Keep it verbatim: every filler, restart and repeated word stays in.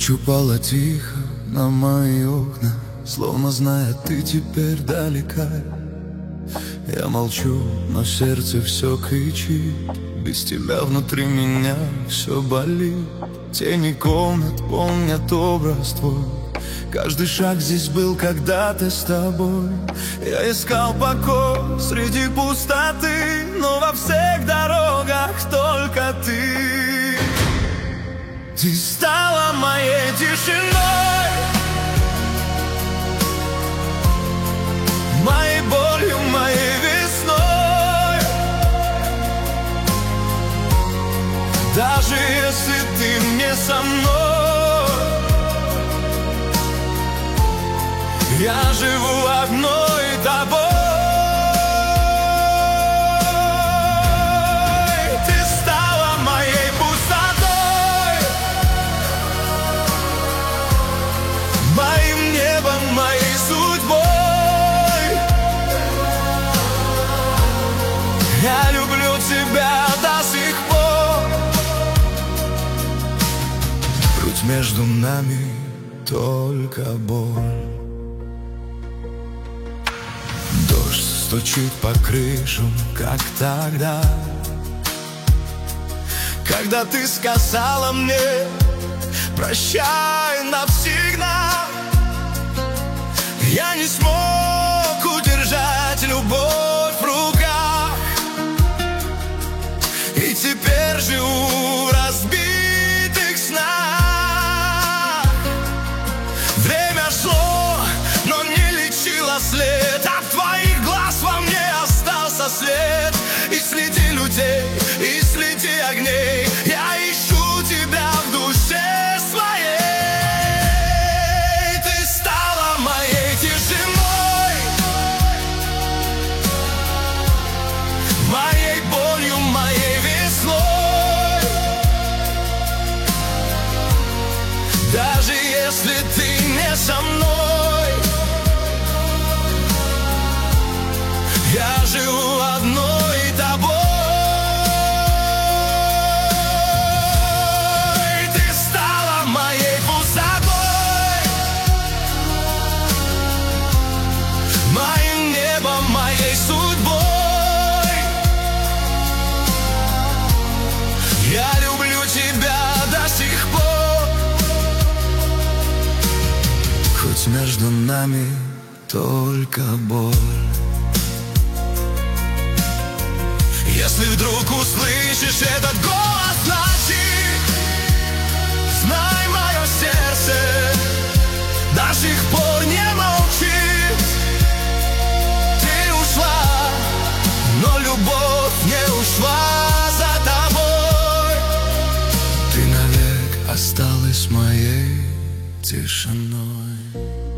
Ночь упала тихо на мои окна, словно зная, ты теперь далека. Я молчу, но сердце все кричит, без тебя внутри меня все болит. Тени комнат помнят образ твой, каждый шаг здесь был когда-то с тобой. Я искал покой среди пустоты, но во всех дорогах только ты. Ты стала моей тишиной, моей болью, моей весной. Даже если ты не со мной, я живу одной тобой. Ты стала моей пустотой, моим небом, моей судьбой. Я люблю тебя до сих пор. Грудь между нами только боль. Дождь стучит по крышам, как тогда, когда ты сказала мне прощай навсегда. Я не смог удержать любовь в руках, и теперь живу в разбитых снах. Время шло, но не лечило след, от твоих глаз во мне остался след. И среди людей, и среди огней я ищу тебя в душе своей. Ты стала моей тишиной, моей болью, моей весной. Даже если ты не со мной, я живу одной тобой. Ты стала моей пустотой, моим небом, моей судьбой. Я люблю тебя до сих пор. Хоть между нами только боль. Если вдруг услышишь этот голос ночи, знай, мое сердце до сих пор не молчит. Ты ушла, но любовь не ушла за тобой. Ты навек осталась моей тишиной.